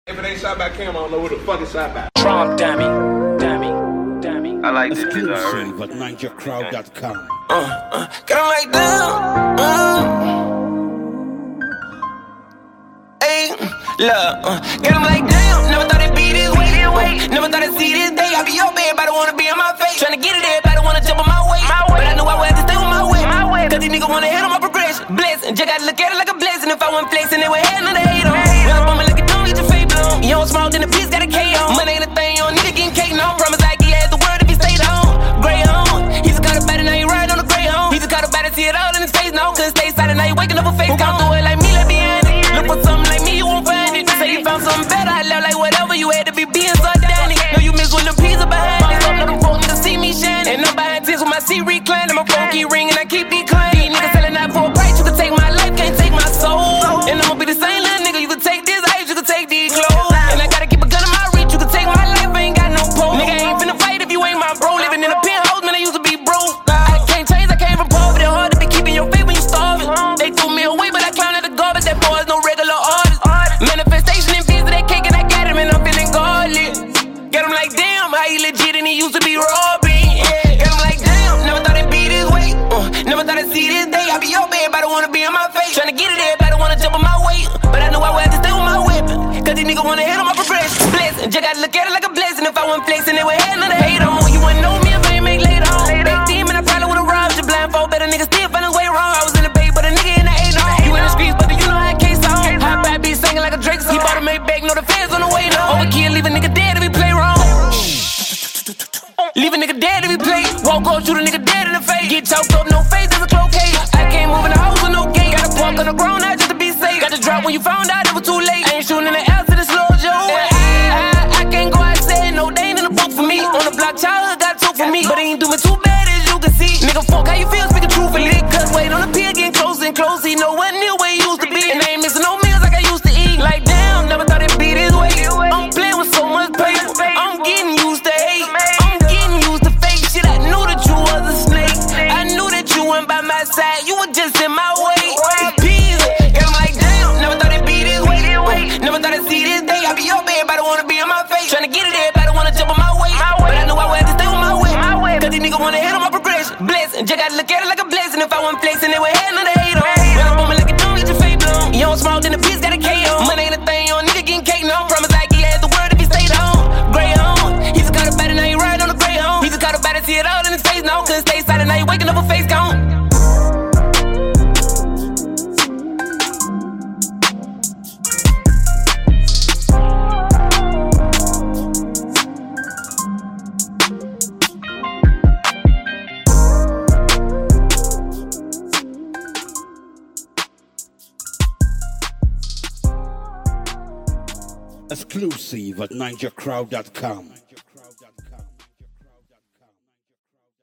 If it ain't shot by Cam, I don't know what the fuck it's shot by. Trump, dammy. I like this shit already. Exclusive at NinjaCrowd.com. Get 'em like down. Hey, look, get 'em like down. Never thought it'd be this way. Never thought I'd see this day. I be your bed, everybody wanna be in my face. Tryna get it, everybody wanna jump on my way. But I knew I would have to stay with my way. Cause these niggas wanna hit on my progression. Blessing, just gotta look at it like a blessing. If I wasn't flexing, they would hate on the hate on. Run up on me like a dumb, get your face blown. You don't smoke, then the piece got a K on. Money ain't a thing, you don't need to get cake, no. Promise like he had the word if he stayed on. Gray on, he's a caught about it, now he riding on the gray on. He's a caught about it, see it all in his face, no. Couldn't stay silent, now you waking up a face. Come through it like me, let me in it. Look for something like me, you won't find it. Say you found something better, I love like whatever you had to be being so dandy. Know you miss when the pizza behind it. Fuck, know them folk niggas see me shining. And I'm behind this with my seat reclining. My phone keep ringing, I keep declining. These niggas selling out for a price, you can take my life, can't take my soul. And I'ma be the same little nigga, you can take this ice, you can take these clothes. And I gotta keep a gun in my reach, you can take my life, I ain't got no pole. Nigga, I ain't finna fight if you ain't my bro. Living in a penthouse, man, I used to be broke. I can't change, I came from poverty. Hard to be keeping your faith when you starving. They threw me away, but I climbed out the garbage. That boy's no regular artist. Manifestation and piece of that cake, and I got him, and I'm feeling godly. Get him like, damn, how he legit, and he used to be robbing. Yeah. Get him like, damn, never thought it'd be this way. Never thought I'd see this day. I be your bed, everybody wanna be in my face. Tryna get it, everybody wanna jump on my way. But I knew I would have to stay with my weapon. Cause these niggas wanna hit on my progression. Blessing, just gotta look at it like a blessing. If I wasn't flexing, they would have none of hate on. You wouldn't know me if I ain't make later on. Back then, man, I probably would've robbed you blindfold. Better niggas still find his way wrong. I was in the bay, but a nigga in the 8 on. You in the streets, but you know how I case on. High bad be singing like a Drake song. He bought a Maybach, know the fans on the way now. Overkill, leave a nigga dead if he play wrong. Leave a nigga dead if he play. Walk up, shoot a nigga dead in the face. Get choked up, no face, there's a cloquet. I can't move in the house with no gate. Gotta park on the ground now just to be safe. Got to drop when you found out it was too late. I ain't shooting in the air to the slow Joe. I can't go outside, no, they ain't in the book for me. On the block, childhood got took for me. But he ain't do me too bad as you can see. Nigga, fuck how you feel, speaking truthfully. Cause wait on the pier, getting closer and closer. He know what near where he used to be. And I ain't missing no meals like I used to eat. Like damn, never thought it'd be this way. I'm playing with so much paper. I'm getting used to hate. I'm getting used to fake shit. I knew that you was a snake. I knew that you weren't by my side. You were just in my way. It's peasy. And I'm like damn, never thought it'd be this way. Never thought I'd see this day. I be your bed, everybody wanna be in my face. Tryna get it, everybody wanna jump on my way. But I knew I would have to stay with my way. Cause these niggas wanna hit on my progression. Blessing, just gotta look at it like a blessing. If I wasn't flexing, they would have none of hate on. Run up on me like a dumb, get your face blown. You don't smoke, then the piece got a K on. Money ain't a thing, you don't need to get cake, no. Promise like he had the word if he stayed on. Gray on, he's a caught about it, now he riding on the gray on. He's a caught about it, see it all in his face, no. Couldn't stay silent, now you waking up a face gone. Exclusive at NinjaCrowd.com.